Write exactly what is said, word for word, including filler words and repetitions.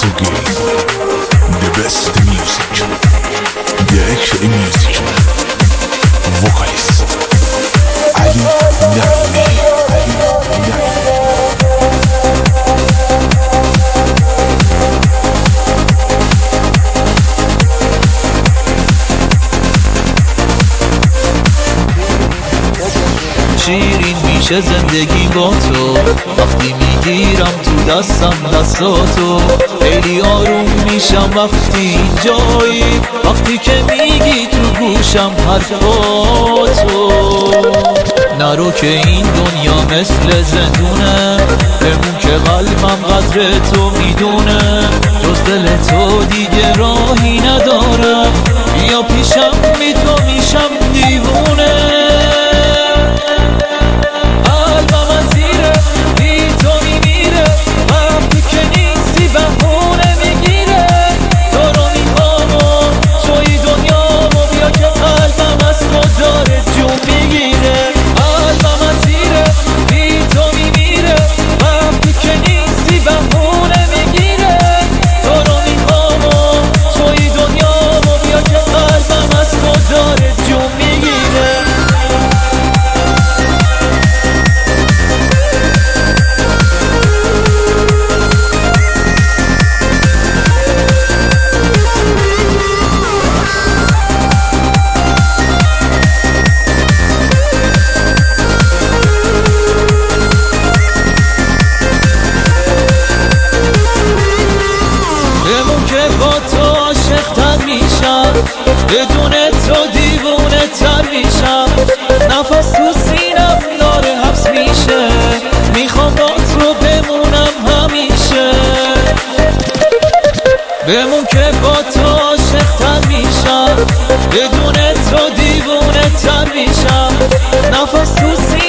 Axel Game, the best music, the actual music, vocalist Ali Naimi, Ali Naimi. شیرین میشه زندگی با تو وقتی میگیرم تو دستم دستاتو، خیلی آروم میشم وقتی اینجایی، وقتی که میگی تو گوشم حرفاتو. نرو که این دنیا مثل زندونه، بمون که قلبم قدر تو میدونه، جز دل تو دیگه راهی ندارم، یا پیشم بی تو میشم دیوونه. بدون تو دیوونه تر میشم، نفس تو سینم داره حبس میشه، میخوام با تو بمونم همیشه. بمون که با تو عاشق تر میشم، بدون تو دیوونه تر میشم، نفس تو سینم